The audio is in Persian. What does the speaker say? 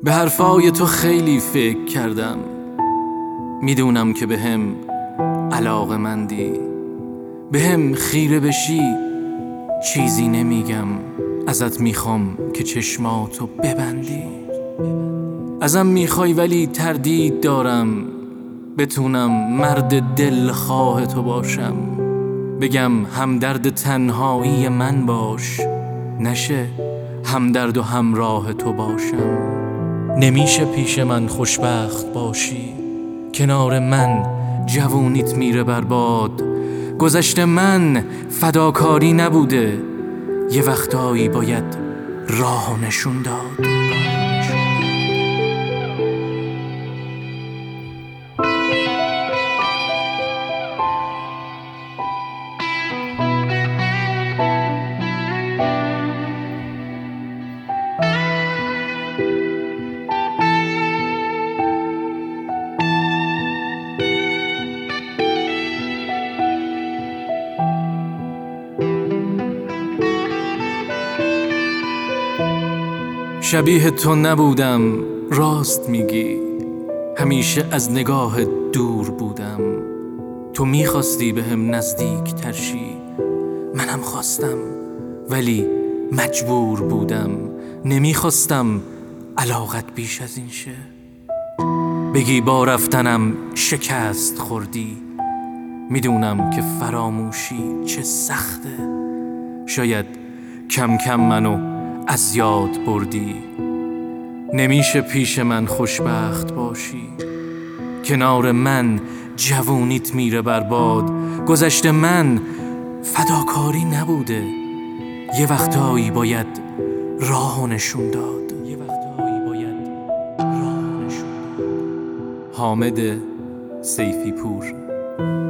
به حرفای تو خیلی فکر کردم، میدونم که بهم علاقه‌مندی، بهم خیره بشی چیزی نمیگم، ازت میخوام که چشماتو ببندی. ازم میخوای ولی تردید دارم، بتونم مرد دلخواه تو باشم، بگم همدرد تنهایی من باش، نشه همدرد و همراه تو باشم. نمیشه پیش من خوشبخت باشی، کنار من جوونیت میره برباد، گذشته من فداکاری نبوده، یه وقتایی باید راه نشون داد. شبیه تو نبودم، راست میگی، همیشه از نگاه دور بودم. تو میخواستی بهم نزدیک ترشی، منم خواستم ولی مجبور بودم، نمیخواستم علاقت بیش از این شه. بگی با رفتنم شکست خوردی، میدونم که فراموشی چه سخته، شاید کم کم منو از یاد بردی. نمیشه پیش من خوشبخت باشی، کنار من جوونیت میره برباد، گذشته من فداکاری نبوده، یه وقتایی باید راه نشون داد. حامد سیفی پور.